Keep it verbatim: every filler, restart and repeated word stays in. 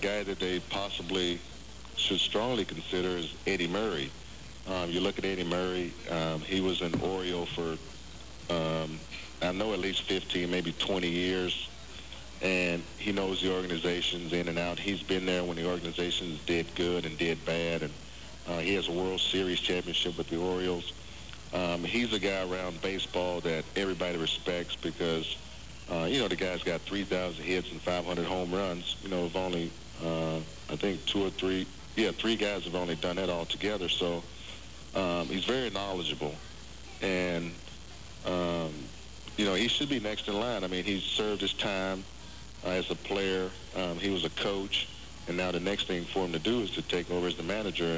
guy that they possibly should strongly consider is Eddie Murray. Um, you look at Eddie Murray, um, he was an Oriole for, um, I know, at least fifteen, maybe twenty years, and he knows the organizations in and out. He's been there when the organizations did good and did bad, and uh, he has a World Series championship with the Orioles. Um, he's a guy around baseball that everybody respects because, uh, you know, the guy's got three thousand hits and five hundred home runs. You know, of only, uh, I think, two or three, yeah, three guys have only done that all together. So um, he's very knowledgeable, and, um, you know, he should be next in line. I mean, he's served his time uh, as a player. Um, he was a coach, and now the next thing for him to do is to take over as the manager.